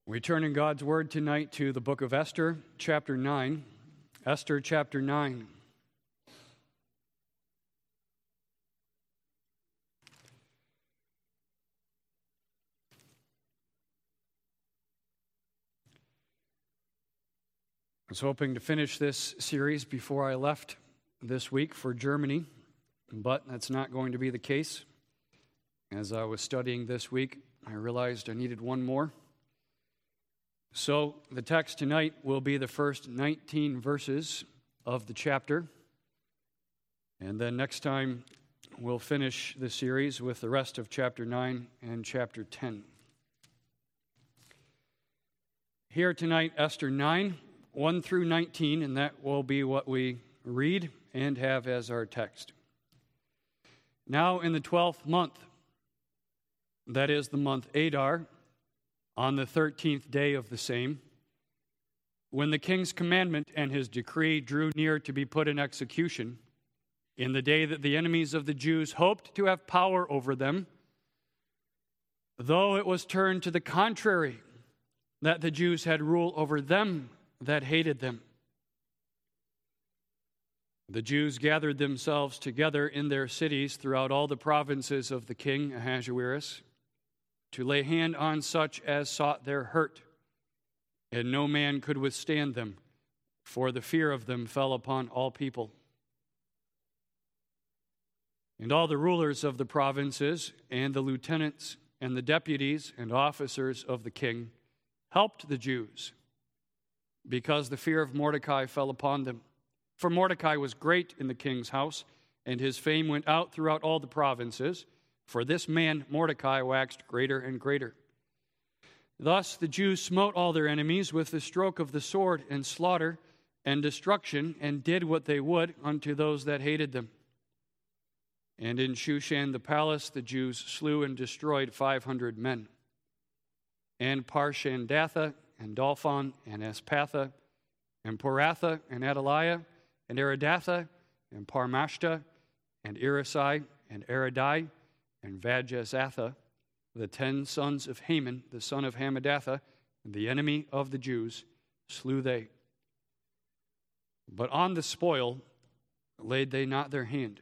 We turn in God's Word tonight to the book of Esther, chapter 9. Esther, chapter 9. I was hoping to finish this series before I left this week for Germany, but that's not going to be the case. As I was studying this week, I realized I needed one more. So the text tonight will be the first 19 verses of the chapter. And then next time we'll finish the series with the rest of chapter 9 and chapter 10. Here tonight, Esther 9, 1 through 19, and that will be what we read and have as our text. Now in the 12th month, that is the month Adar, on the 13th day of the same, when the king's commandment and his decree drew near to be put in execution, in the day that the enemies of the Jews hoped to have power over them, though it was turned to the contrary, that the Jews had rule over them that hated them. The Jews gathered themselves together in their cities throughout all the provinces of the king Ahasuerus, to lay hand on such as sought their hurt, and no man could withstand them, for the fear of them fell upon all people. And all the rulers of the provinces, and the lieutenants, and the deputies, and officers of the king helped the Jews, because the fear of Mordecai fell upon them. For Mordecai was great in the king's house, and his fame went out throughout all the provinces. For this man, Mordecai, waxed greater and greater. Thus the Jews smote all their enemies with the stroke of the sword, and slaughter and destruction, and did what they would unto those that hated them. And in Shushan the palace the Jews slew and destroyed 500 men. And Parshandatha, and Dalphon, and Espatha, and Poratha, and Adaliah, and Aridatha, and Parmashta, and Irisai, and Aridai, and Vajezatha, the 10 sons of Haman, the son of Hammedatha, the enemy of the Jews, slew they. But on the spoil laid they not their hand.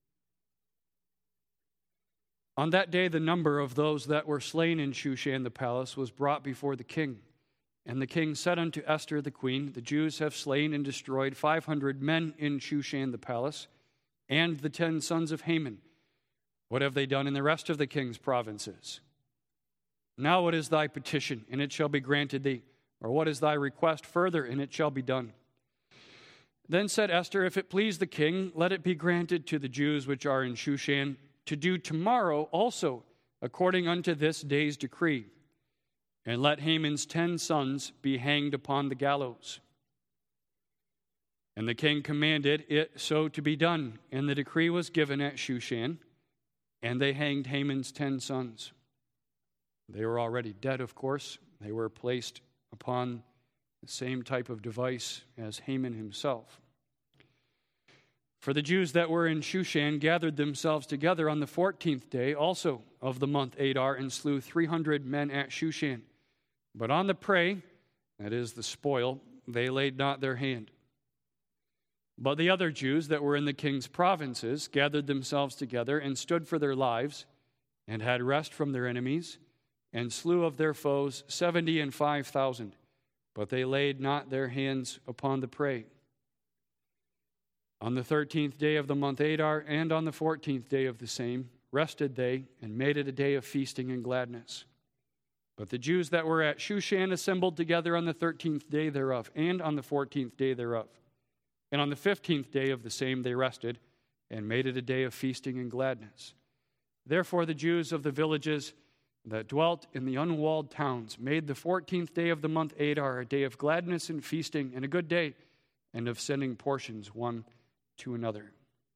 On that day the number of those that were slain in Shushan the palace was brought before the king. And the king said unto Esther the queen, the Jews have slain and destroyed 500 men in Shushan the palace, and the 10 sons of Haman. What have they done in the rest of the king's provinces? Now what is thy petition, and it shall be granted thee? Or what is thy request further, and it shall be done? Then said Esther, if it please the king, let it be granted to the Jews which are in Shushan to do tomorrow also according unto this day's decree. And let Haman's 10 sons be hanged upon the gallows. And the king commanded it so to be done, and the decree was given at Shushan. And they hanged Haman's 10 sons. They were already dead, of course. They were placed upon the same type of device as Haman himself. For the Jews that were in Shushan gathered themselves together on the 14th day also of the month Adar, and slew 300 men at Shushan. But on the prey, that is the spoil, they laid not their hand. But the other Jews that were in the king's provinces gathered themselves together and stood for their lives, and had rest from their enemies, and slew of their foes 75,000. But they laid not their hands upon the prey. On the 13th day of the month Adar, and on the 14th day of the same, rested they, and made it a day of feasting and gladness. But the Jews that were at Shushan assembled together on the 13th day thereof, and on the 14th day thereof. And on the 15th day of the same they rested, and made it a day of feasting and gladness. Therefore the Jews of the villages that dwelt in the unwalled towns made the 14th day of the month Adar a day of gladness and feasting, and a good day, and of sending portions one to another.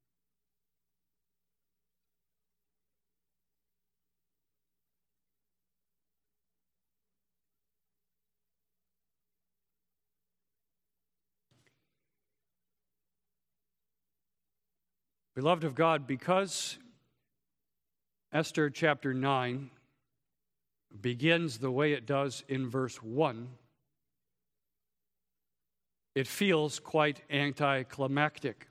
Beloved of God, because Esther chapter 9 begins the way it does in verse 1, it feels quite anticlimactic.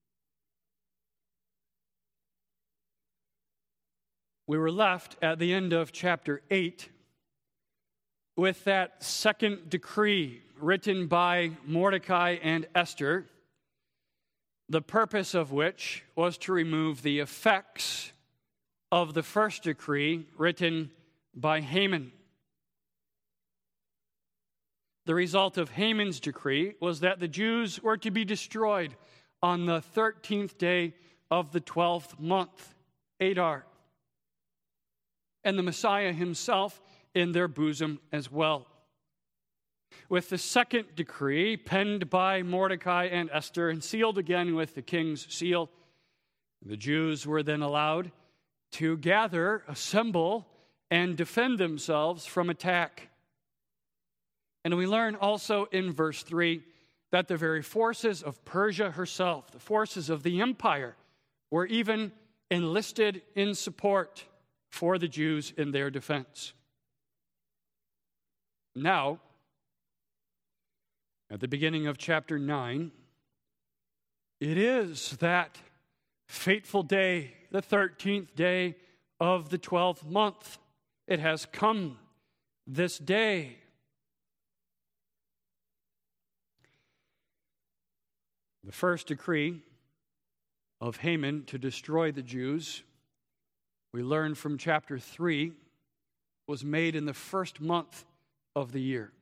We were left at the end of chapter 8 with that second decree written by Mordecai and Esther, the purpose of which was to remove the effects of the first decree written by Haman. The result of Haman's decree was that the Jews were to be destroyed on the 13th day of the 12th month, Adar, and the Messiah himself in their bosom as well. With the second decree, penned by Mordecai and Esther and sealed again with the king's seal, the Jews were then allowed to gather, assemble, and defend themselves from attack. And we learn also in verse 3 that the very forces of Persia herself, the forces of the empire, were even enlisted in support for the Jews in their defense. Now, at the beginning of chapter 9, it is that fateful day, the 13th day of the 12th month. It has come this day. The first decree of Haman to destroy the Jews, we learn from chapter 3, was made in the first month of the year.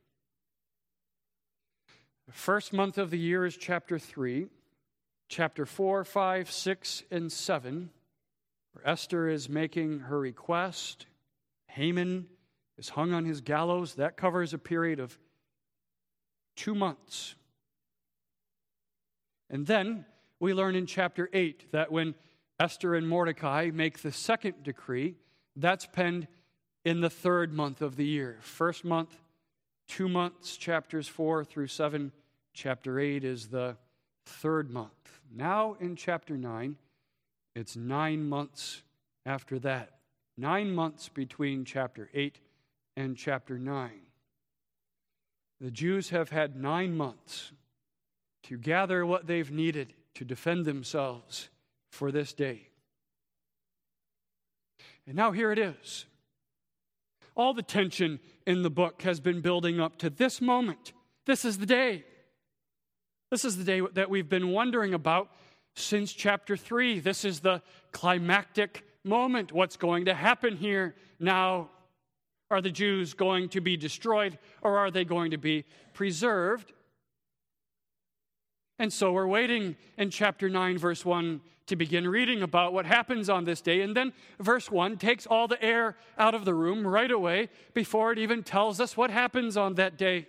The first month of the year is chapter 3. Chapter 4, 5, 6, and 7, where Esther is making her request. Haman is hung on his gallows. That covers a period of 2 months. And then we learn in chapter 8 that when Esther and Mordecai make the second decree, that's penned in the third month of the year. First month, 2 months, chapters 4 through 7. Chapter 8 is the third month. Now in chapter 9, it's 9 months after that. 9 months between chapter 8 and chapter 9. The Jews have had 9 months to gather what they've needed to defend themselves for this day. And now here it is. All the tension in the book has been building up to this moment. This is the day. This is the day that we've been wondering about since chapter 3. This is the climactic moment. What's going to happen here now? Are the Jews going to be destroyed, or are they going to be preserved? And so we're waiting in chapter 9, verse 1, to begin reading about what happens on this day. And then verse 1 takes all the air out of the room right away before it even tells us what happens on that day.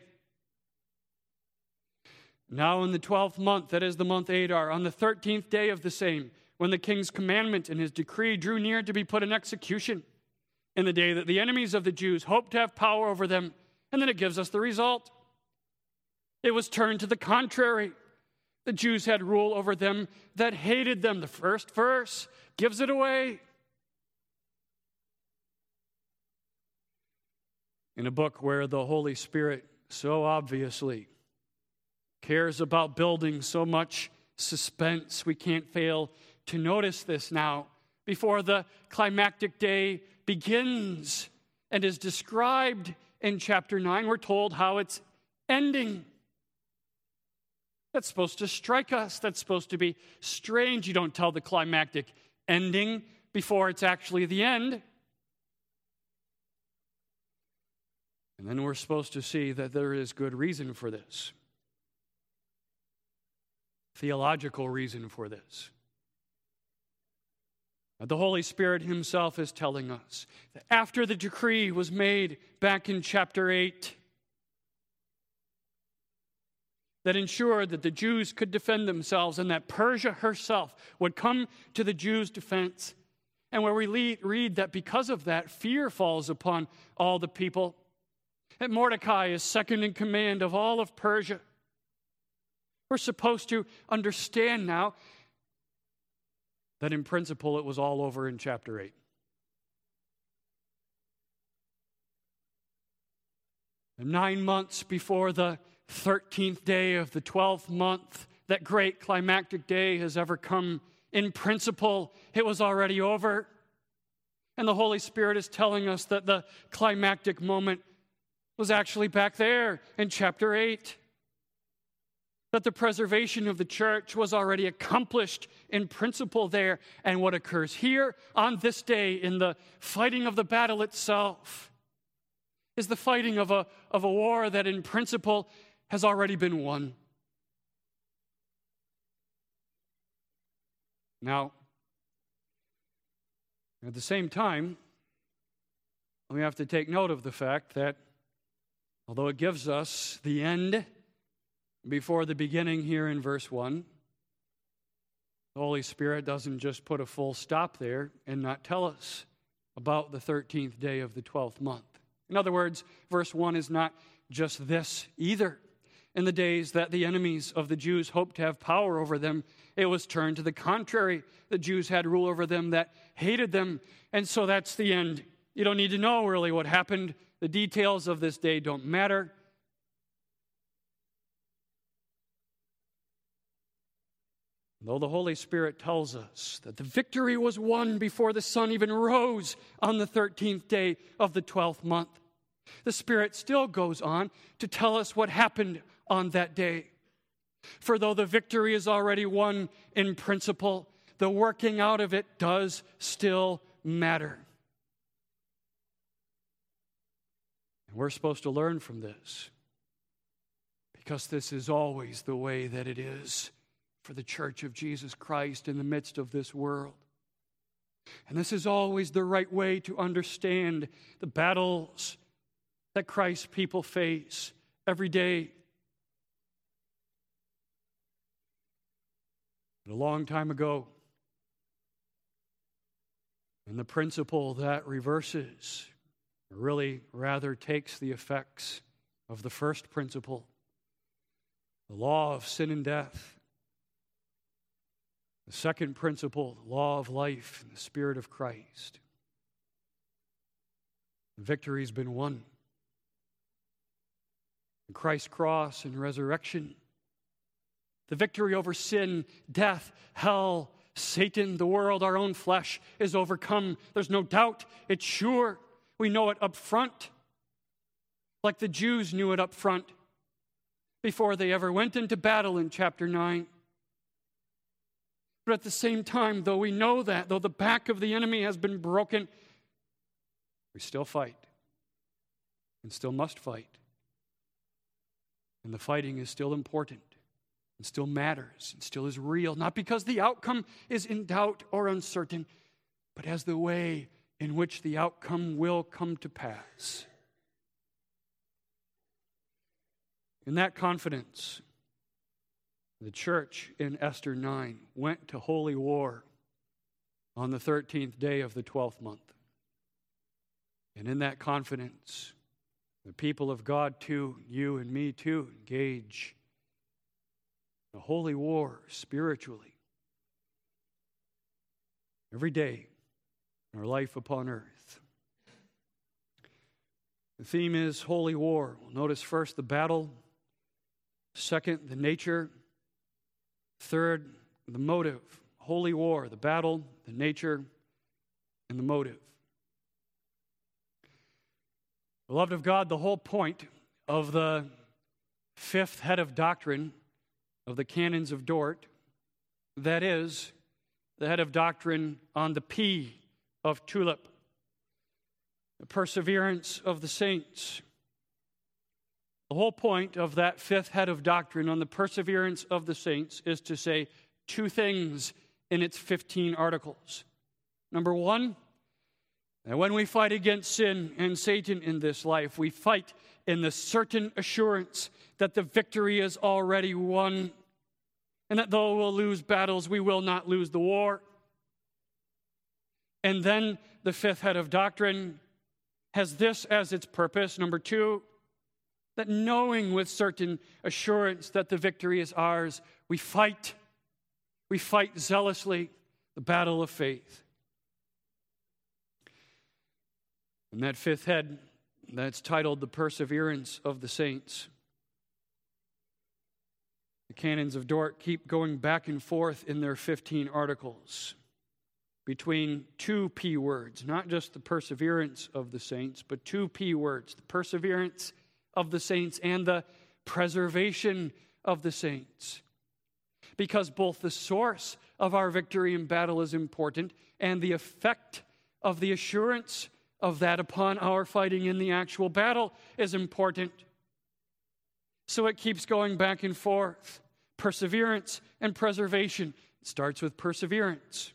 Now in the 12th month, that is the month Adar, on the 13th day of the same, when the king's commandment and his decree drew near to be put in execution, in the day that the enemies of the Jews hoped to have power over them. And then it gives us the result. It was turned to the contrary. The Jews had rule over them that hated them. The first verse gives it away. In a book where the Holy Spirit so obviously cares about building so much suspense, we can't fail to notice this now before the climactic day begins and is described in chapter 9. We're told how it's ending. That's supposed to strike us. That's supposed to be strange. You don't tell the climactic ending before it's actually the end. And then we're supposed to see that there is good reason for this. Theological reason for this. The Holy Spirit himself is telling us that after the decree was made back in chapter 8, that ensured that the Jews could defend themselves and that Persia herself would come to the Jews' defense. And where we read that because of that, fear falls upon all the people. That Mordecai is second in command of all of Persia. We're supposed to understand now that in principle it was all over in chapter 8. 9 months before the 13th day of the 12th month, that great climactic day has ever come. In principle, it was already over. And the Holy Spirit is telling us that the climactic moment was actually back there in chapter 8. That the preservation of the church was already accomplished in principle there. And what occurs here on this day in the fighting of the battle itself is the fighting of a war that in principle has already been won. Now, at the same time, we have to take note of the fact that although it gives us the end before the beginning here in verse 1, the Holy Spirit doesn't just put a full stop there and not tell us about the 13th day of the 12th month. In other words, verse 1 is not just this either. In the days that the enemies of the Jews hoped to have power over them, it was turned to the contrary. The Jews had rule over them that hated them, and so that's the end. You don't need to know really what happened. The details of this day don't matter. Though the Holy Spirit tells us that the victory was won before the sun even rose on the 13th day of the 12th month, the Spirit still goes on to tell us what happened on that day. For though the victory is already won in principle, the working out of it does still matter. And we're supposed to learn from this, because this is always the way that it is for the Church of Jesus Christ in the midst of this world. And this is always the right way to understand the battles that Christ's people face every day. But a long time ago, and the principle that reverses, or really rather takes the effects of the first principle, the law of sin and death. The second principle, the law of life and the Spirit of Christ. The victory's been won. In Christ's cross and resurrection, the victory over sin, death, hell, Satan, the world, our own flesh is overcome. There's no doubt. It's sure. We know it up front, like the Jews knew it up front before they ever went into battle in chapter 9. But at the same time, though we know that, though the back of the enemy has been broken, we still fight and still must fight. And the fighting is still important and still matters and still is real, not because the outcome is in doubt or uncertain, but as the way in which the outcome will come to pass. In that confidence, the church in Esther 9 went to holy war on the 13th day of the 12th month. And in that confidence, the people of God too, you and me too, engage in a holy war spiritually every day in our life upon earth. The theme is holy war. We'll notice first the battle, second the nature, third, the motive. Holy war, the battle, the nature, and the motive. Beloved of God, the whole point of the fifth head of doctrine of the canons of Dort, that is, the head of doctrine on the P of tulip, the perseverance of the saints. The whole point of that fifth head of doctrine on the perseverance of the saints is to say two things in its 15 articles. Number one, that when we fight against sin and Satan in this life, we fight in the certain assurance that the victory is already won, and that though we'll lose battles, we will not lose the war. And then the fifth head of doctrine has this as its purpose. Number two, that knowing with certain assurance that the victory is ours, we fight zealously the battle of faith. And that fifth head that's titled The Perseverance of the Saints. The Canons of Dort keep going back and forth in their 15 articles between two P words, not just the perseverance of the saints, but two P words, the perseverance of the saints and the preservation of the saints. Because both the source of our victory in battle is important and the effect of the assurance of that upon our fighting in the actual battle is important. So it keeps going back and forth. Perseverance and preservation. It starts with perseverance.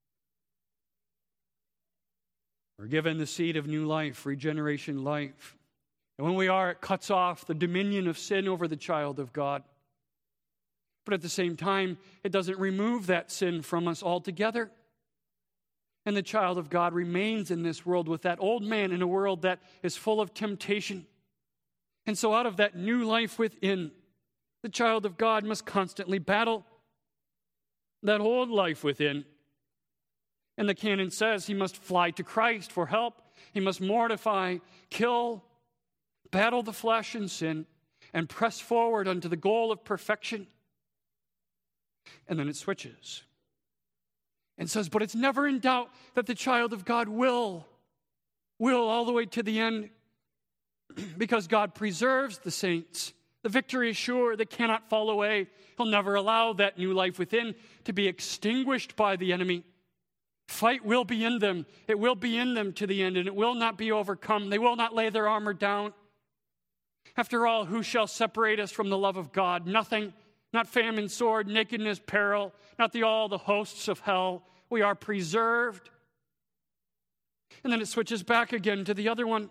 We're given the seed of new life, regeneration life. And when we are, it cuts off the dominion of sin over the child of God. But at the same time, it doesn't remove that sin from us altogether. And the child of God remains in this world with that old man in a world that is full of temptation. And so out of that new life within, the child of God must constantly battle that old life within. And the canon says he must fly to Christ for help. He must mortify, kill, battle the flesh and sin, and press forward unto the goal of perfection. And then it switches and says, but it's never in doubt that the child of God will all the way to the end, because God preserves the saints. The victory is sure. They cannot fall away. He'll never allow that new life within to be extinguished by the enemy. Fight will be in them. It will be in them to the end, and it will not be overcome. They will not lay their armor down. After all, who shall separate us from the love of God? Nothing. Not famine, sword, nakedness, peril, not all the hosts of hell. We are preserved. And then it switches back again to the other one.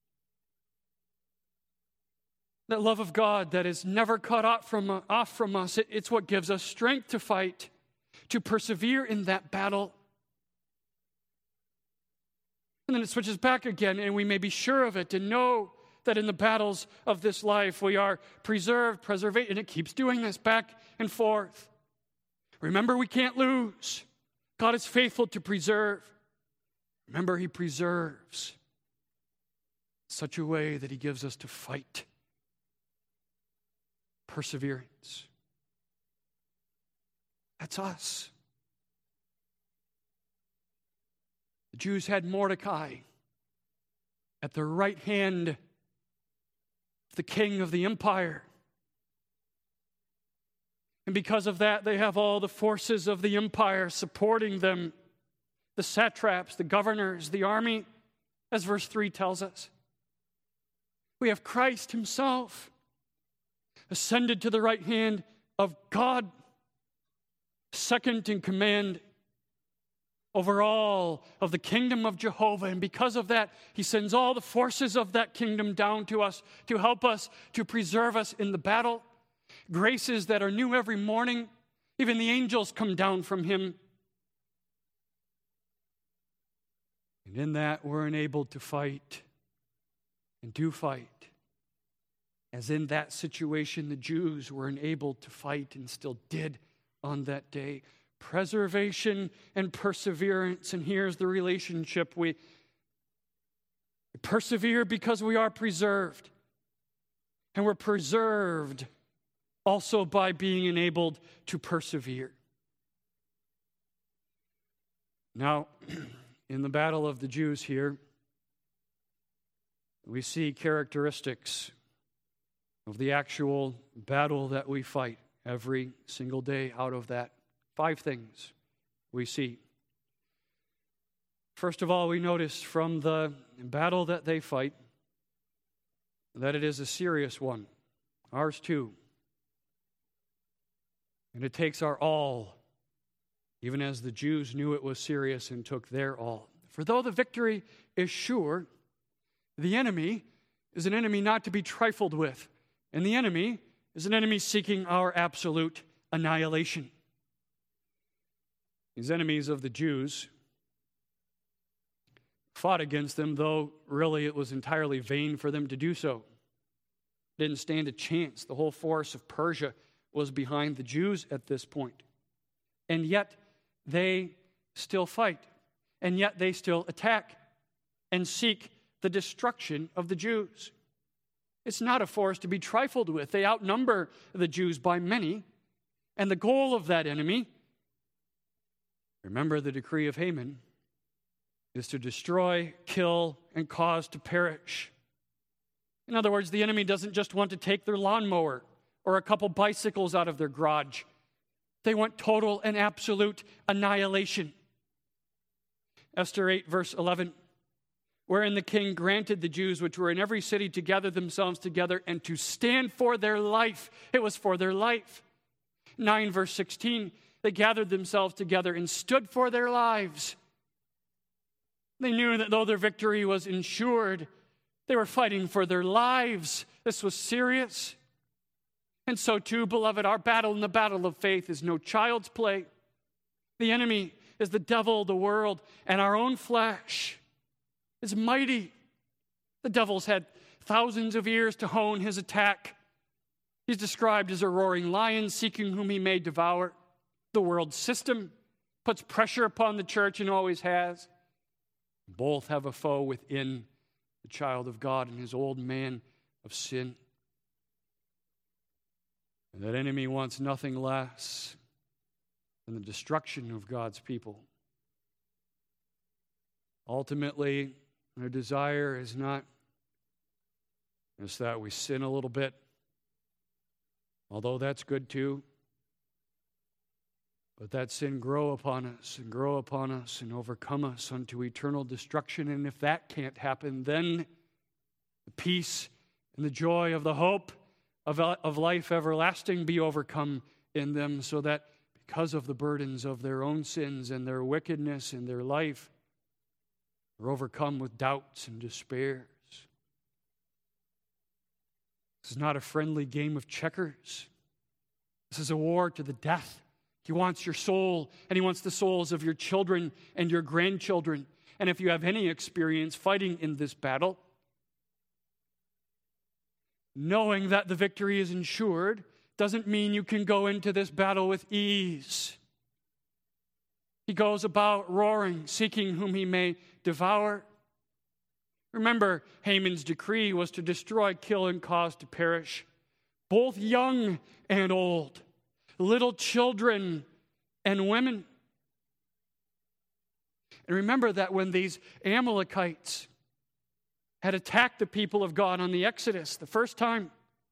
That love of God that is never cut off from us. It's what gives us strength to fight, to persevere in that battle. And then it switches back again, and we may be sure of it and know that in the battles of this life we are preserved, and it keeps doing this back and forth. Remember, we can't lose. God is faithful to preserve. Remember, He preserves in such a way that He gives us to fight. Perseverance. That's us. The Jews had Mordecai at the right hand of the king of the empire. And because of that, they have all the forces of the empire supporting them. The satraps, the governors, the army, as verse 3 tells us. We have Christ Himself ascended to the right hand of God, second in command over all of the kingdom of Jehovah. And because of that, He sends all the forces of that kingdom down to us to help us, to preserve us in the battle. Graces that are new every morning. Even the angels come down from Him. And in that, we're enabled to fight and do fight. As in that situation, the Jews were enabled to fight and still did on that day. Preservation and perseverance. And here's the relationship. We persevere because we are preserved. And we're preserved also by being enabled to persevere. Now, in the battle of the Jews here, we see characteristics of the actual battle that we fight every single day. Out of that, 5 things we see. First of all, we notice from the battle that they fight that it is a serious one. Ours too. And it takes our all, even as the Jews knew it was serious and took their all. For though the victory is sure, the enemy is an enemy not to be trifled with. And the enemy is an enemy seeking our absolute annihilation. These enemies of the Jews fought against them, though really it was entirely vain for them to do so. Didn't stand a chance. The whole force of Persia was behind the Jews at this point. And yet they still fight. And yet they still attack and seek the destruction of the Jews. It's not a force to be trifled with. They outnumber the Jews by many. And the goal of that enemy, remember the decree of Haman, is to destroy, kill, and cause to perish. In other words, the enemy doesn't just want to take their lawnmower or a couple bicycles out of their garage. They want total and absolute annihilation. Esther 8, verse 11, wherein the king granted the Jews which were in every city to gather themselves together and to stand for their life. It was for their life. 9, verse 16, they gathered themselves together and stood for their lives. They knew that though their victory was ensured, they were fighting for their lives. This was serious. And so too, beloved, our battle in the battle of faith is no child's play. The enemy is the devil, the world, and our own flesh. It's mighty. The devil's had thousands of years to hone his attack. He's described as a roaring lion seeking whom he may devour. The world system puts pressure upon the church and always has. Both have a foe within the child of God and his old man of sin. And that enemy wants nothing less than the destruction of God's people. Ultimately, their desire is not just that we sin a little bit, although that's good too, but that sin grow upon us and overcome us unto eternal destruction. And if that can't happen, then the peace and the joy of the hope of life everlasting be overcome in them, so that because of the burdens of their own sins and their wickedness in their life, they're overcome with doubts and despairs. This is not a friendly game of checkers. This is a war to the death. He wants your soul, and he wants the souls of your children and your grandchildren. And if you have any experience fighting in this battle, knowing that the victory is ensured doesn't mean you can go into this battle with ease. He goes about roaring, seeking whom he may devour. Remember, Haman's decree was to destroy, kill, and cause to perish, both young and old, little children and women. And remember that when these Amalekites had attacked the people of God on the Exodus the first time,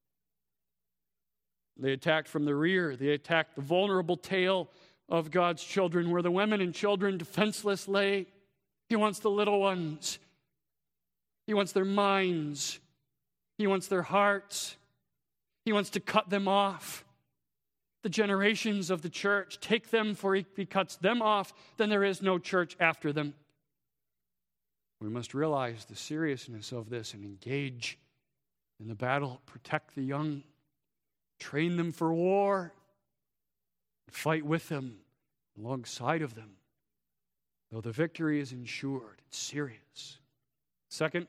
they attacked from the rear. They attacked the vulnerable tail of God's children, where the women and children defenseless lay. He wants the little ones. He wants their minds. He wants their hearts. He wants to cut them off. The generations of the church, take them, for if he cuts them off, then there is no church after them. We must realize the seriousness of this and engage in the battle, protect the young, train them for war, fight with them, alongside of them. Though the victory is ensured, it's serious. Second,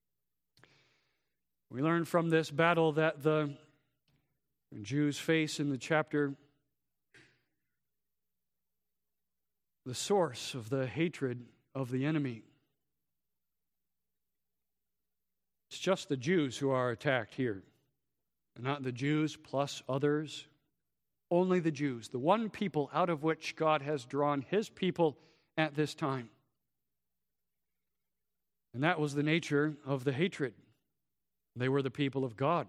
we learn from this battle that the Jews face in the chapter the source of the hatred of the enemy. It's just the Jews who are attacked here, not the Jews plus others. Only the Jews, the one people out of which God has drawn his people at this time. And that was the nature of the hatred. They were the people of God.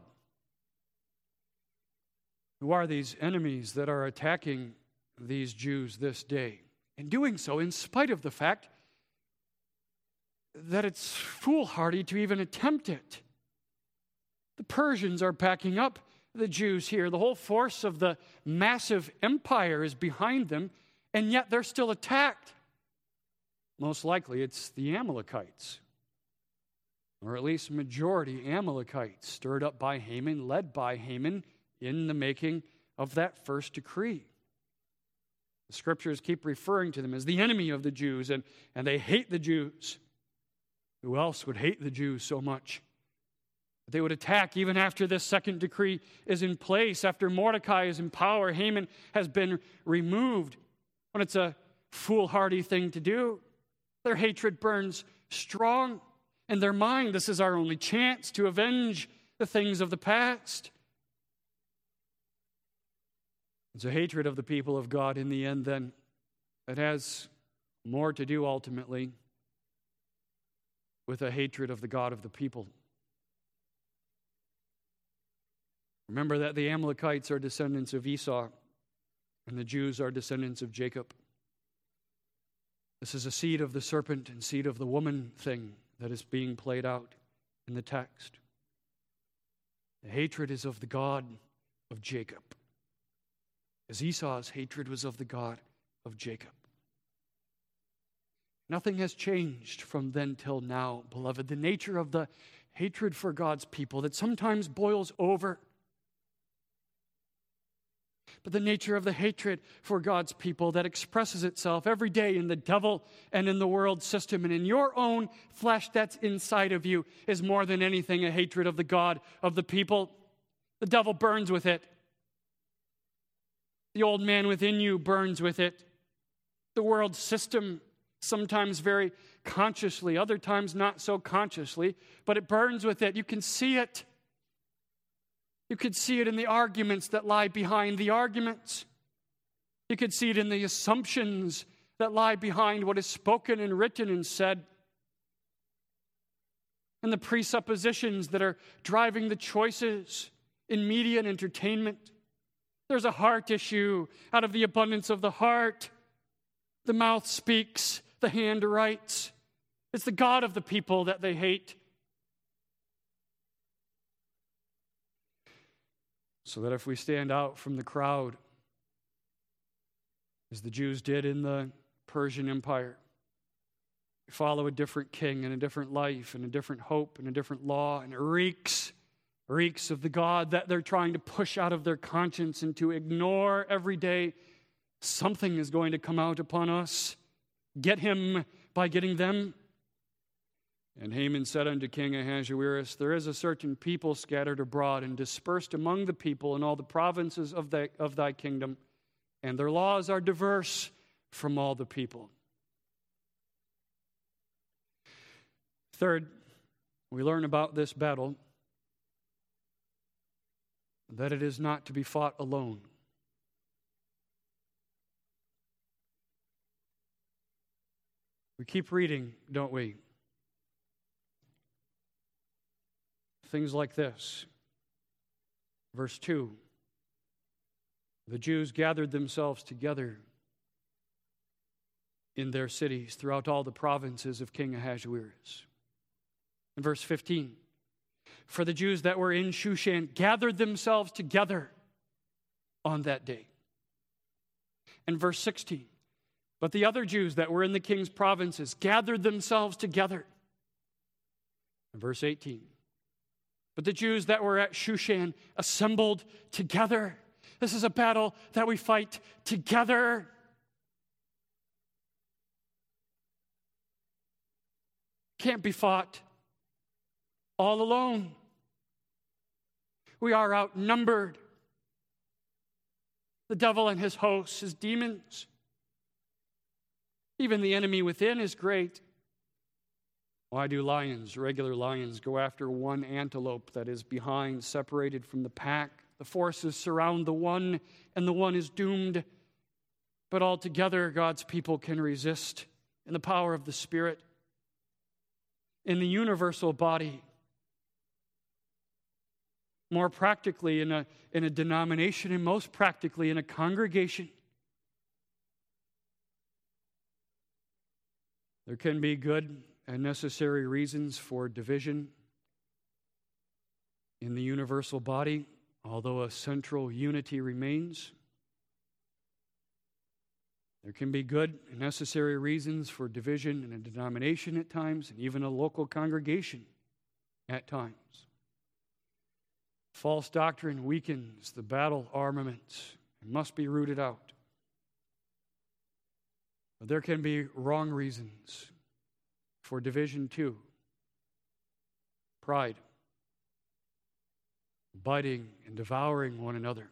Who are these enemies that are attacking these Jews this day? And doing so in spite of the fact that it's foolhardy to even attempt it. The Persians are backing up the Jews here. The whole force of the massive empire is behind them, and yet they're still attacked. Most likely it's the Amalekites, or at least majority Amalekites, stirred up by Haman, led by Haman in the making of that first decree. The scriptures keep referring to them as the enemy of the Jews, and they hate the Jews. Who else would hate the Jews so much? They would attack even after this second decree is in place, after Mordecai is in power, Haman has been removed. When it's a foolhardy thing to do, their hatred burns strong. In their mind, this is our only chance to avenge the things of the past. It's a hatred of the people of God in the end, then. It has more to do ultimately with a hatred of the God of the people. Remember that the Amalekites are descendants of Esau, and the Jews are descendants of Jacob. This is a seed of the serpent and seed of the woman thing that is being played out in the text. The hatred is of the God of Jacob, as Esau's hatred was of the God of Jacob. Nothing has changed from then till now, beloved. The nature of the hatred for God's people that sometimes boils over, but the nature of the hatred for God's people that expresses itself every day in the devil and in the world system and in your own flesh that's inside of you is more than anything a hatred of the God of the people. The devil burns with it. The old man within you burns with it. The world system, sometimes very consciously, other times not so consciously, but it burns with it. You can see it. You could see it in the arguments that lie behind the arguments. You could see it in the assumptions that lie behind what is spoken and written and said. And the presuppositions that are driving the choices in media and entertainment. There's a heart issue. Out of the abundance of the heart, the mouth speaks, the hand writes. It's the God of the people that they hate. So that if we stand out from the crowd, as the Jews did in the Persian Empire, we follow a different king and a different life and a different hope and a different law, and it reeks of the God that they're trying to push out of their conscience and to ignore every day, something is going to come out upon us. Get him by getting them. And Haman said unto King Ahasuerus, there is a certain people scattered abroad and dispersed among the people in all the provinces of thy kingdom, and their laws are diverse from all the people. Third, we learn about this battle that it is not to be fought alone. We keep reading, don't we? Things like this. Verse 2. The Jews gathered themselves together in their cities throughout all the provinces of King Ahasuerus. In verse 15. For the Jews that were in Shushan gathered themselves together on that day. In verse 16. But the other Jews that were in the king's provinces gathered themselves together. In verse 18. But the Jews that were at Shushan assembled together. This is a battle that we fight together. Can't be fought all alone. We are outnumbered. The devil and his hosts, his demons. Even the enemy within is great. Why do lions, regular lions, go after one antelope that is behind, separated from the pack? The forces surround the one, and the one is doomed. But altogether, God's people can resist in the power of the Spirit. In the universal body. More practically in a denomination, and most practically in a congregation. There can be good and necessary reasons for division in the universal body, although a central unity remains. There can be good and necessary reasons for division in a denomination at times, and even a local congregation at times. False doctrine weakens the battle armament and must be rooted out. But there can be wrong reasons for division too. Pride. Biting and devouring one another.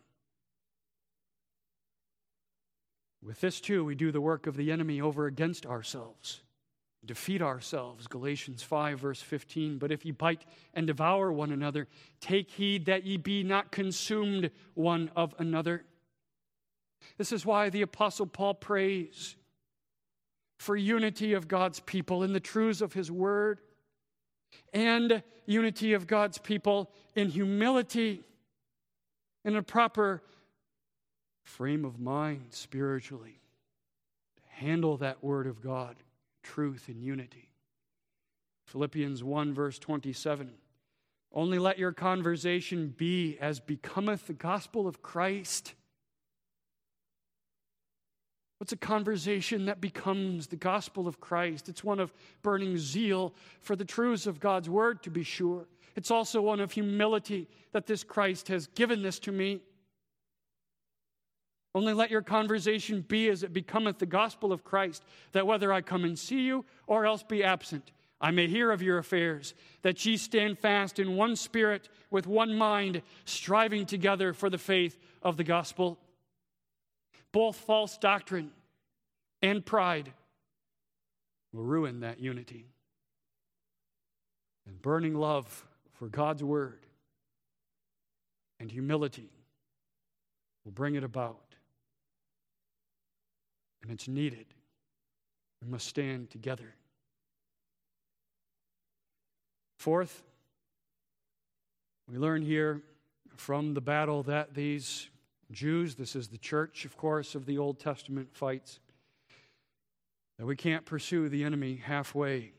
With this too, we do the work of the enemy over against ourselves. defeat ourselves. Galatians 5, verse 15. But if ye bite and devour one another, take heed that ye be not consumed one of another. This is why the Apostle Paul prays for unity of God's people in the truths of his word, and unity of God's people in humility, in a proper frame of mind spiritually, to handle that word of God, truth and unity. Philippians 1, verse 27. Only let your conversation be as becometh the gospel of Christ. What's a conversation that becomes the gospel of Christ? It's one of burning zeal for the truths of God's word, to be sure. It's also one of humility that this Christ has given this to me. Only let your conversation be as it becometh the gospel of Christ, that whether I come and see you or else be absent, I may hear of your affairs, that ye stand fast in one spirit, with one mind, striving together for the faith of the gospel. Both false doctrine and pride will ruin that unity. And burning love for God's word and humility will bring it about. And it's needed. We must stand together. Fourth, we learn here from the battle that these Jews, this is the church, of course, of the Old Testament, fights, that we can't pursue the enemy halfway.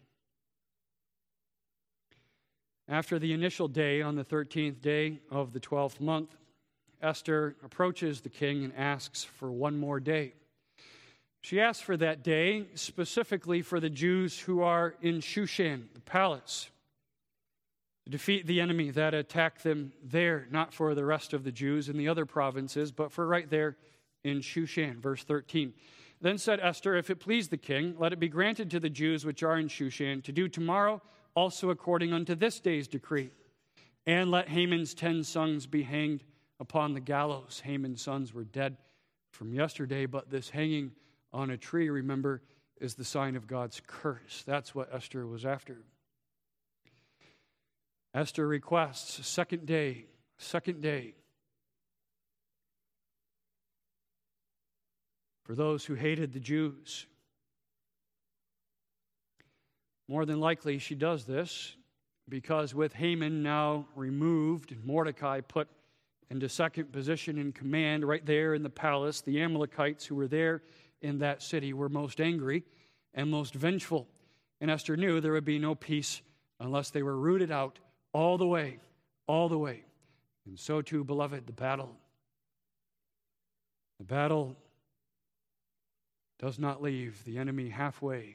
After the initial day, on the 13th day of the 12th month, Esther approaches the king and asks for one more day. She asks for that day specifically for the Jews who are in Shushan, the palace, to defeat the enemy that attacked them there, not for the rest of the Jews in the other provinces, but for right there in Shushan. Verse 13. Then said Esther, if it please the king, let it be granted to the Jews which are in Shushan to do tomorrow also according unto this day's decree. And let Haman's 10 sons be hanged upon the gallows. Haman's sons were dead from yesterday, but this hanging on a tree, remember, is the sign of God's curse. That's what Esther was after. Esther requests a second day. For those who hated the Jews. More than likely she does this because with Haman now removed and Mordecai put into second position in command right there in the palace, the Amalekites who were there in that city were most angry and most vengeful. And Esther knew there would be no peace unless they were rooted out all the way. And so too, beloved, the battle does not leave the enemy halfway.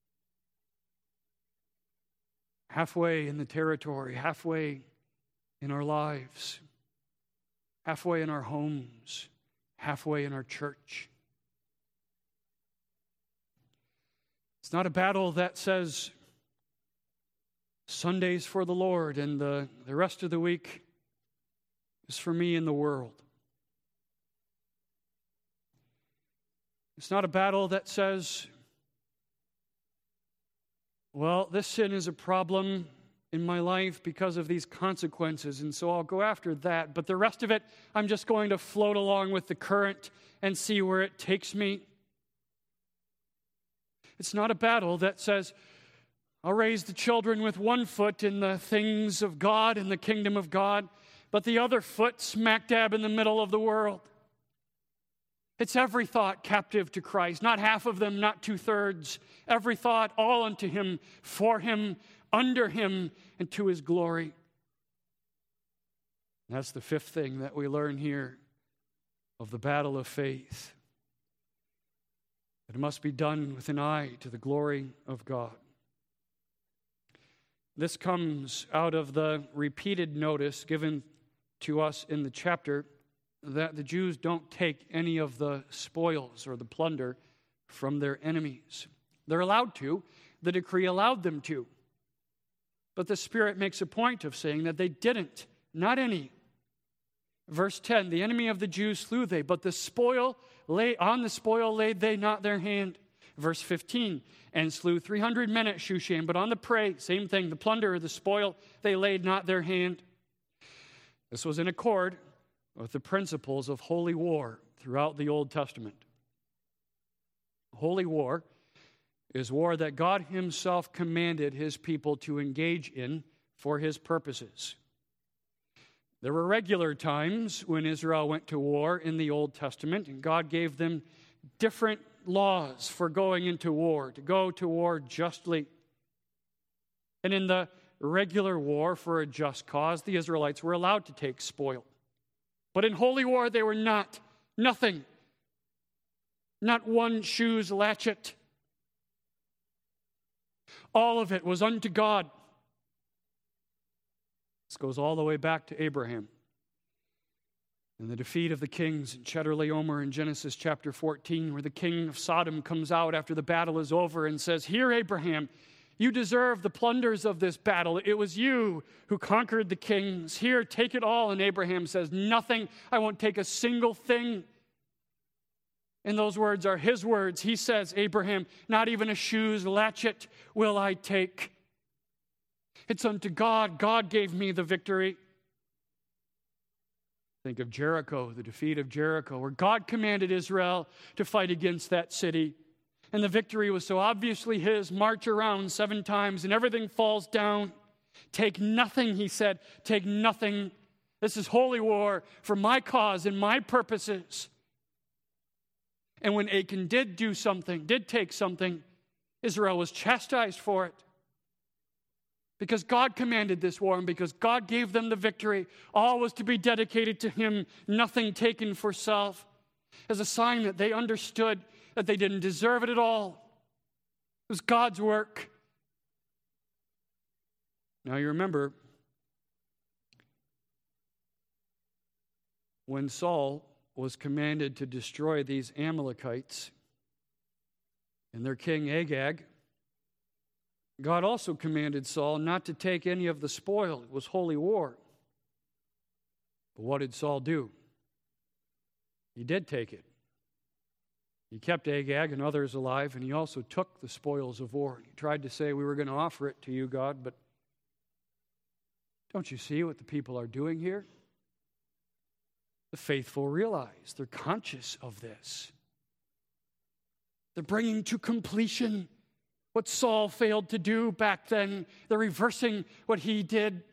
Halfway in the territory, halfway in our lives, halfway in our homes, halfway in our church. It's not a battle that says Sunday's for the Lord and the rest of the week is for me and the world. It's not a battle that says, well, this sin is a problem in my life because of these consequences, and so I'll go after that. But the rest of it, I'm just going to float along with the current and see where it takes me. It's not a battle that says, I'll raise the children with one foot in the things of God and the kingdom of God, but the other foot smack dab in the middle of the world. It's every thought captive to Christ, not half of them, not 2/3. Every thought, all unto Him, for Him, under Him, and to His glory. And that's the fifth thing that we learn here of the battle of faith. It must be done with an eye to the glory of God. This comes out of the repeated notice given to us in the chapter that the Jews don't take any of the spoils or the plunder from their enemies. They're allowed to. The decree allowed them to. But the Spirit makes a point of saying that they didn't, not any. Verse 10, the enemy of the Jews slew they, but the spoil laid they not their hand. verse 15, and slew 300 men at Shushan. But on the prey, same thing, the plunder, the spoil, they laid not their hand. This was in accord with the principles of holy war throughout the Old Testament. Holy war is war that God himself commanded his people to engage in for his purposes. There were regular times when Israel went to war in the Old Testament, and God gave them different laws for going into war, to go to war justly. And in the regular war for a just cause, the Israelites were allowed to take spoil. But in holy war, they were not. Nothing. Not one shoe's latchet. All of it was unto God. This goes all the way back to Abraham. And the defeat of the kings in Chedorlaomer in Genesis chapter 14, where the king of Sodom comes out after the battle is over and says, "Here, Abraham, you deserve the plunders of this battle. It was you who conquered the kings. Here, take it all." And Abraham says, "Nothing. I won't take a single thing." And those words are his words. He says, "Abraham, not even a shoe's latchet will I take. It's unto God. God gave me the victory." Think of Jericho, the defeat of Jericho, where God commanded Israel to fight against that city. And the victory was so obviously his. March around 7 times and everything falls down. Take nothing, he said. Take nothing. This is holy war for my cause and my purposes. And when Achan did do something, did take something, Israel was chastised for it. Because God commanded this war and because God gave them the victory, all was to be dedicated to him, nothing taken for self, as a sign that they understood that they didn't deserve it at all. It was God's work. Now you remember, when Saul was commanded to destroy these Amalekites and their king Agag, God also commanded Saul not to take any of the spoil. It was holy war. But what did Saul do? He did take it. He kept Agag and others alive, and he also took the spoils of war. He tried to say, "We were going to offer it to you, God, but don't you see what the people are doing here?" The faithful realize, they're conscious of this. They're bringing to completion what Saul failed to do back then. They're reversing what he did.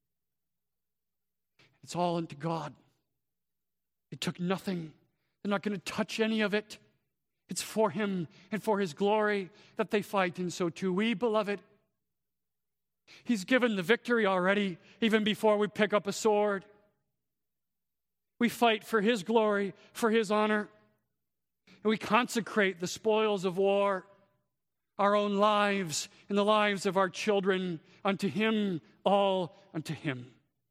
It's all unto God. They took nothing. They're not going to touch any of it. It's for him and for his glory that they fight, and so too we, beloved. He's given the victory already, even before we pick up a sword. We fight for his glory, for his honor, and we consecrate the spoils of war, our own lives and the lives of our children, unto him, all unto him.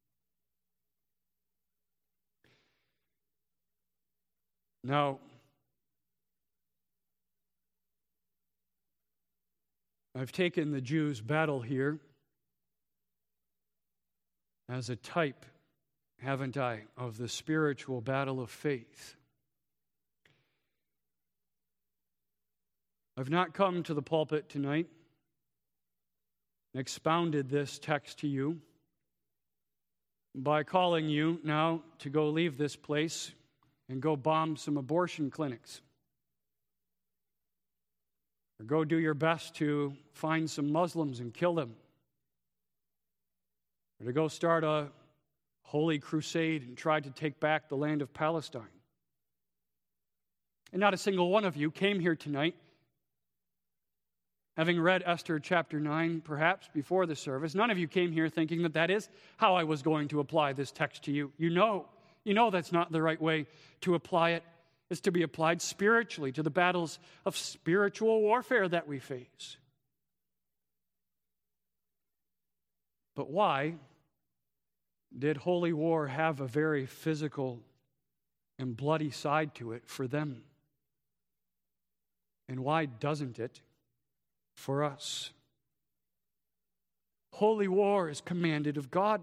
Now, I've taken the Jews' battle here as a type, haven't I, of the spiritual battle of faith. I've not come to the pulpit tonight and expounded this text to you by calling you now to go leave this place and go bomb some abortion clinics, or go do your best to find some Muslims and kill them, or to go start a holy crusade and try to take back the land of Palestine. And not a single one of you came here tonight having read Esther chapter 9, perhaps, before the service. None of you came here thinking that that is how I was going to apply this text to you. You know that's not the right way to apply it. It's to be applied spiritually to the battles of spiritual warfare that we face. But why did holy war have a very physical and bloody side to it for them? And why doesn't it for us? Holy war is commanded of God.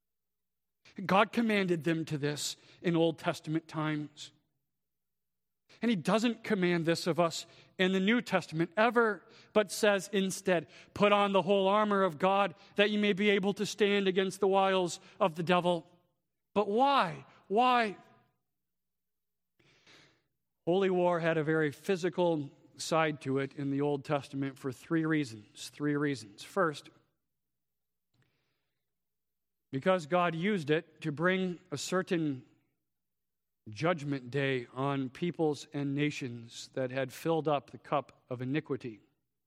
God commanded them to this in Old Testament times. And he doesn't command this of us in the New Testament ever, but says instead, put on the whole armor of God that you may be able to stand against the wiles of the devil. But why? Why? Holy war had a very physical side to it in the Old Testament for three reasons. First, because God used it to bring a certain judgment day on peoples and nations that had filled up the cup of iniquity.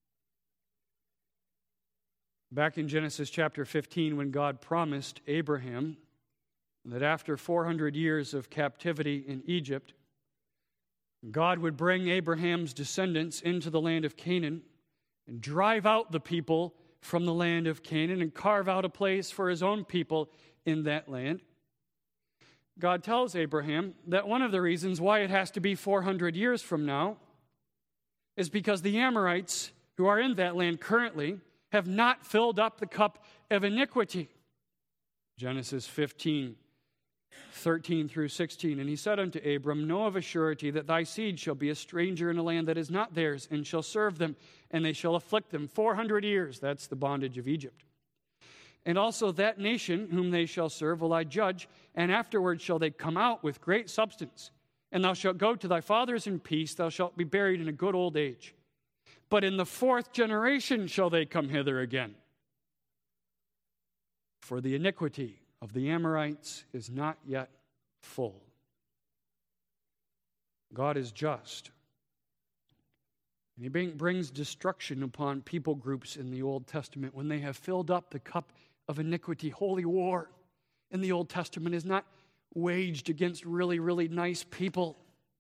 Back in Genesis chapter 15, when God promised Abraham that after 400 years of captivity in Egypt, God would bring Abraham's descendants into the land of Canaan and drive out the people from the land of Canaan and carve out a place for his own people in that land. God tells Abraham that one of the reasons why it has to be 400 years from now is because the Amorites who are in that land currently have not filled up the cup of iniquity. Genesis 15, 13 through 16. And he said unto Abram, know of a surety that thy seed shall be a stranger in a land that is not theirs, and shall serve them, and they shall afflict them 400 years. That's the bondage of Egypt. And also that nation whom they shall serve will I judge, and afterward shall they come out with great substance. And thou shalt go to thy fathers in peace, thou shalt be buried in a good old age. But in the fourth generation shall they come hither again. For the iniquity of the Amorites is not yet full. God is just. And he brings destruction upon people groups in the Old Testament when they have filled up the cup of iniquity. Holy war in the Old Testament is not waged against really, really nice people,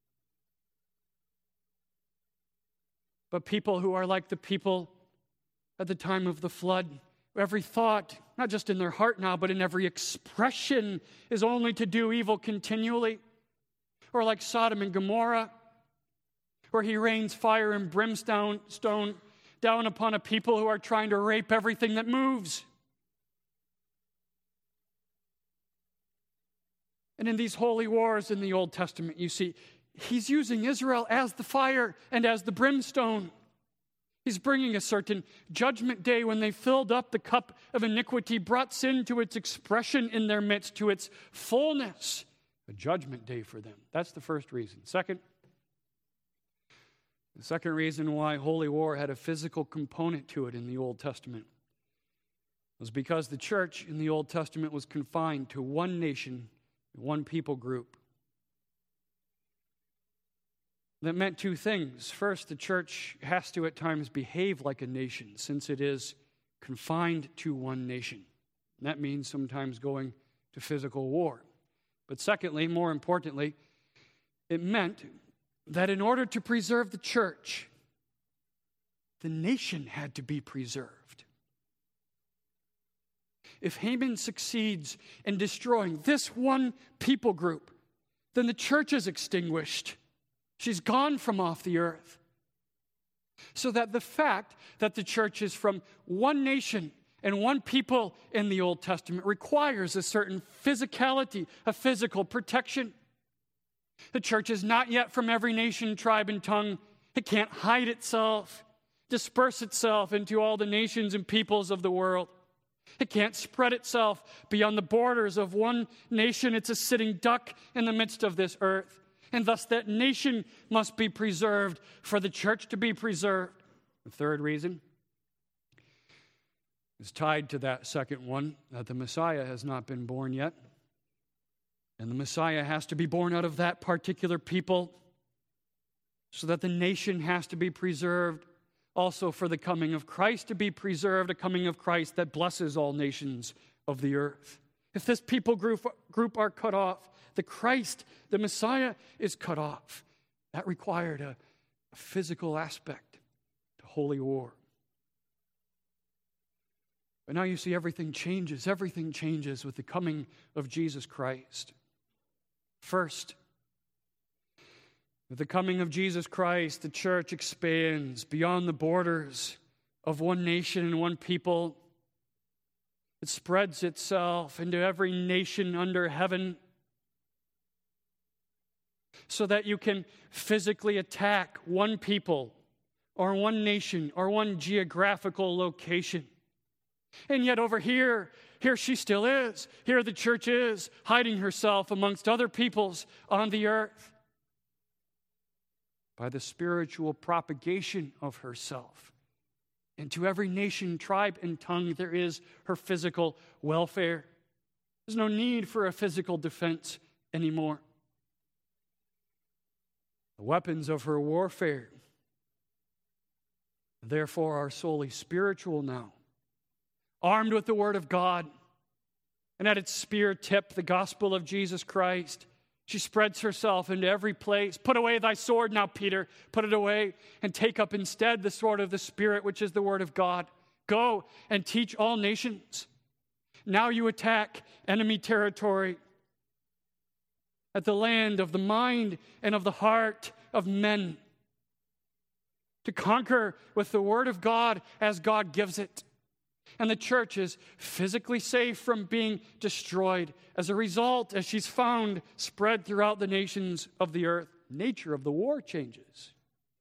but people who are like the people at the time of the flood. Every thought, not just in their heart now, but in every expression, is only to do evil continually. Or like Sodom and Gomorrah, where he rains fire and brimstone down upon a people who are trying to rape everything that moves. And in these holy wars in the Old Testament, you see, he's using Israel as the fire and as the brimstone. He's bringing a certain judgment day when they filled up the cup of iniquity, brought sin to its expression in their midst, to its fullness. A judgment day for them. That's the first reason. The second reason why holy war had a physical component to it in the Old Testament was because the church in the Old Testament was confined to one nation, one people group. That meant two things. First, the church has to at times behave like a nation since it is confined to one nation. And that means sometimes going to physical war. But secondly, more importantly, it meant that in order to preserve the church, the nation had to be preserved. If Haman succeeds in destroying this one people group, then the church is extinguished. She's gone from off the earth. So that the fact that the church is from one nation and one people in the Old Testament requires a certain physicality, a physical protection. The church is not yet from every nation, tribe, and tongue. It can't hide itself, disperse itself into all the nations and peoples of the world. It can't spread itself beyond the borders of one nation. It's a sitting duck in the midst of this earth. And thus that nation must be preserved for the church to be preserved. The third reason is tied to that second one, that the Messiah has not been born yet. And the Messiah has to be born out of that particular people so that the nation has to be preserved. Also for the coming of Christ to be preserved, a coming of Christ that blesses all nations of the earth. If this people group are cut off, the Christ, the Messiah, is cut off. That required a physical aspect to holy war. But now you see everything changes. Everything changes with the coming of Jesus Christ. First, with the coming of Jesus Christ, the church expands beyond the borders of one nation and one people. It spreads itself into every nation under heaven. so that you can physically attack one people or one nation or one geographical location. And yet over here she still is. Here the church is, hiding herself amongst other peoples on the earth by the spiritual propagation of herself. And to every nation, tribe, and tongue, there is her physical welfare. There's no need for a physical defense anymore. The weapons of her warfare, therefore, are solely spiritual now. Armed with the Word of God, and at its spear tip, the gospel of Jesus Christ, she spreads herself into every place. Put away thy sword now, Peter. Put it away and take up instead the sword of the Spirit, which is the Word of God. Go and teach all nations. Now you attack enemy territory at the land of the mind and of the heart of men, to conquer with the Word of God as God gives it. And the church is physically safe from being destroyed as a result, as she's found spread throughout the nations of the earth. Nature of the war changes.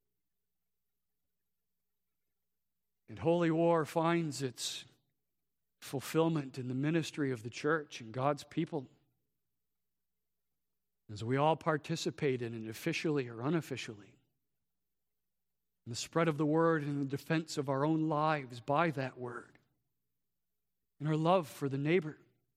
And holy war finds its fulfillment in the ministry of the church and God's people, as we all participate in it, officially or unofficially, in the spread of the word and the defense of our own lives by that word, in our love for the neighbor,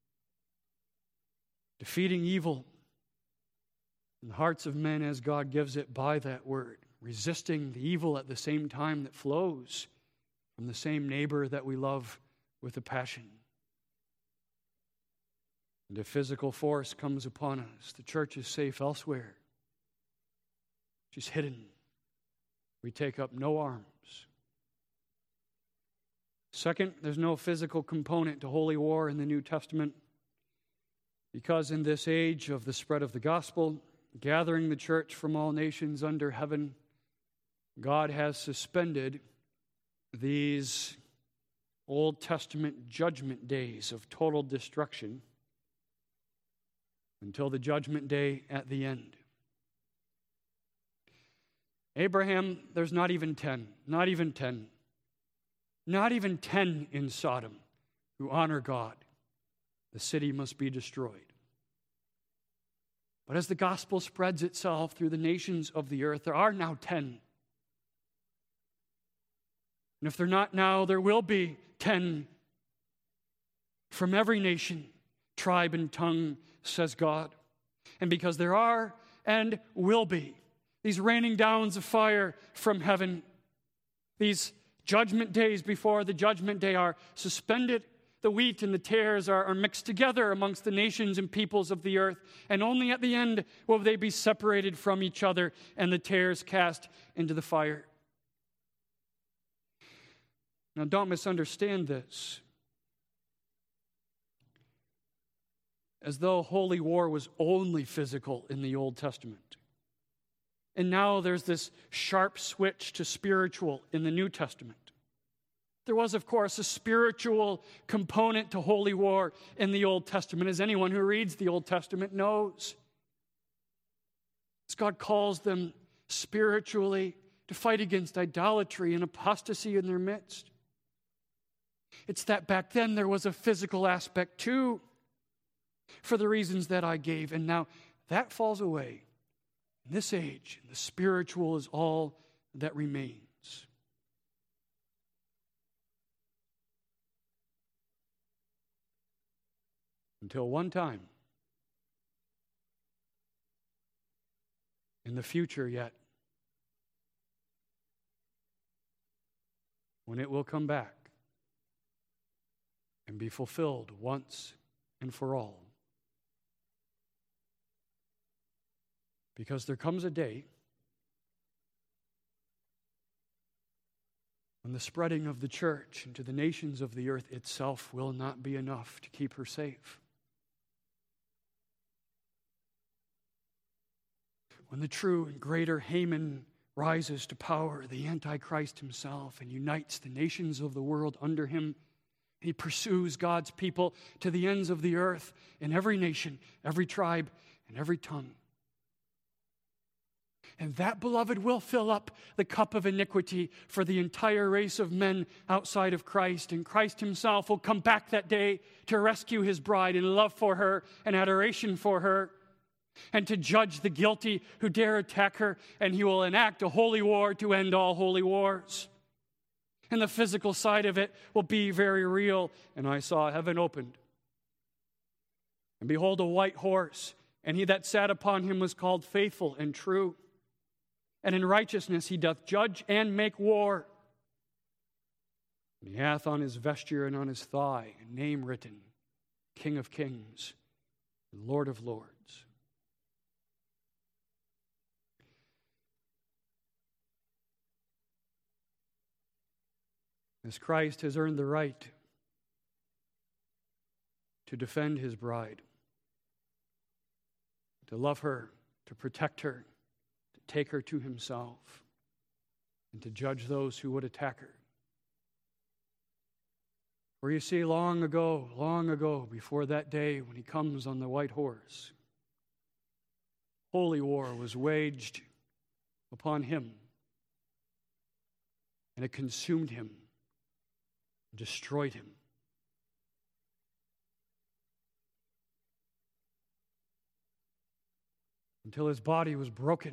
defeating evil in the hearts of men as God gives it by that word, resisting the evil at the same time that flows from the same neighbor that we love with a passion. And if physical force comes upon us, the church is safe elsewhere. She's hidden. We take up no arms. Second, there's no physical component to holy war in the New Testament, because in this age of the spread of the gospel, gathering the church from all nations under heaven, God has suspended these Old Testament judgment days of total destruction until the judgment day at the end. Abraham, there's not even 10 in Sodom who honor God. The city must be destroyed. But as the gospel spreads itself through the nations of the earth, there are now 10. And if they're not now, there will be 10 from every nation, tribe, and tongue, says God. And because there are and will be these raining downs of fire from heaven, these judgment days before the judgment day are suspended. The wheat and the tares are mixed together amongst the nations and peoples of the earth, and only at the end will they be separated from each other and the tares cast into the fire. Now, don't misunderstand this as though holy war was only physical in the Old Testament. And now there's this sharp switch to spiritual in the New Testament. There was, of course, a spiritual component to holy war in the Old Testament, as anyone who reads the Old Testament knows. As God calls them spiritually to fight against idolatry and apostasy in their midst. It's that back then there was a physical aspect too, for the reasons that I gave. And now that falls away. In this age, the spiritual is all that remains. Until one time, in the future yet, when it will come back and be fulfilled once and for all. Because there comes a day when the spreading of the church into the nations of the earth itself will not be enough to keep her safe. When the true and greater Haman rises to power, the Antichrist himself, and unites the nations of the world under him, he pursues God's people to the ends of the earth in every nation, every tribe, and every tongue. And that, beloved, will fill up the cup of iniquity for the entire race of men outside of Christ. And Christ himself will come back that day to rescue his bride in love for her and adoration for her, and to judge the guilty who dare attack her. And he will enact a holy war to end all holy wars. And the physical side of it will be very real. And I saw heaven opened. And behold, a white horse, and he that sat upon him was called Faithful and True. And in righteousness he doth judge and make war. And he hath on his vesture and on his thigh a name written, King of Kings and Lord of Lords. As Christ has earned the right to defend his bride, to love her, to protect her, to take her to himself, and to judge those who would attack her. For you see, long ago, before that day when he comes on the white horse, holy war was waged upon him, and it consumed him, destroyed him. Until his body was broken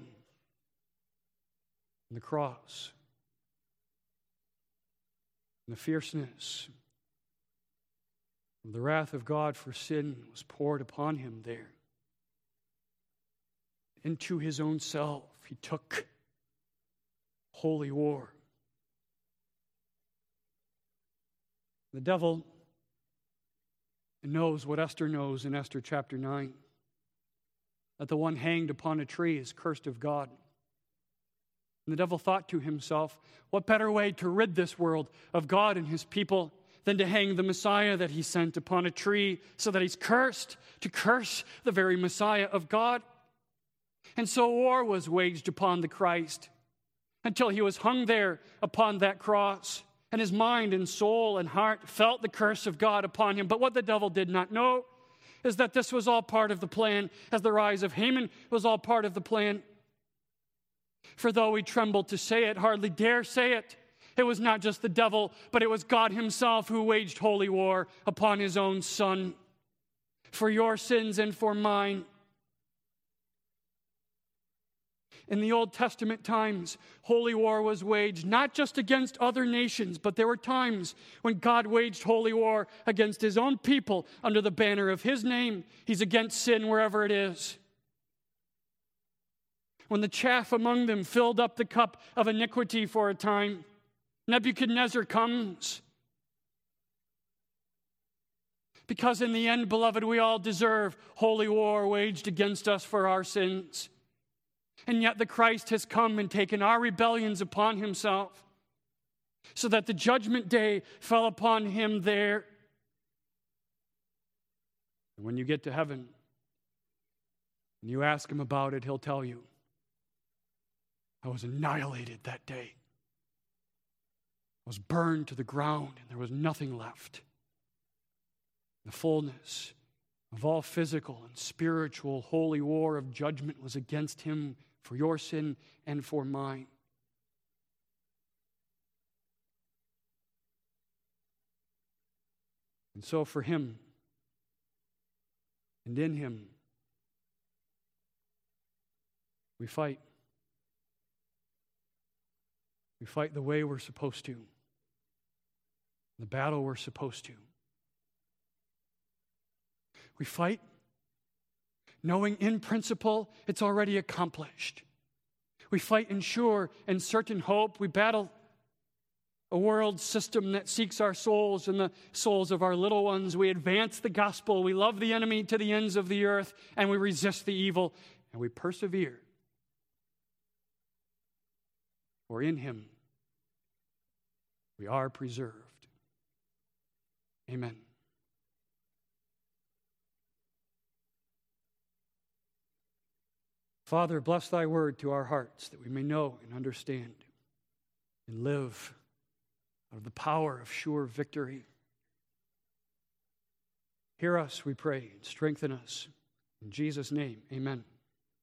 on the cross. And the fierceness of the wrath of God for sin was poured upon him there. Into his own self he took holy war. The devil knows what Esther knows in Esther chapter 9. That the one hanged upon a tree is cursed of God. And the devil thought to himself, what better way to rid this world of God and his people than to hang the Messiah that he sent upon a tree so that he's cursed, to curse the very Messiah of God. And so war was waged upon the Christ until he was hung there upon that cross. And his mind and soul and heart felt the curse of God upon him. But what the devil did not know is that this was all part of the plan, as the rise of Haman was all part of the plan. For though we tremble to say it, hardly dare say it, it was not just the devil, but it was God himself who waged holy war upon his own Son for your sins and for mine. In the Old Testament times, holy war was waged not just against other nations, but there were times when God waged holy war against his own people under the banner of his name. He's against sin wherever it is. When the chaff among them filled up the cup of iniquity for a time, Nebuchadnezzar comes. Because in the end, beloved, we all deserve holy war waged against us for our sins. And yet the Christ has come and taken our rebellions upon himself so that the judgment day fell upon him there. And when you get to heaven and you ask him about it, he'll tell you, I was annihilated that day. I was burned to the ground and there was nothing left. The fullness of all physical and spiritual holy war of judgment was against him for your sin and for mine. And so for him and in him, we fight. We fight the way we're supposed to, the battle we're supposed to. We fight knowing in principle it's already accomplished. We fight in sure and certain hope. We battle a world system that seeks our souls and the souls of our little ones. We advance the gospel. We love the enemy to the ends of the earth, and we resist the evil, and we persevere. For in him we are preserved. Amen. Father, bless thy word to our hearts that we may know and understand and live out of the power of sure victory. Hear us, we pray, and strengthen us. In Jesus' name, amen.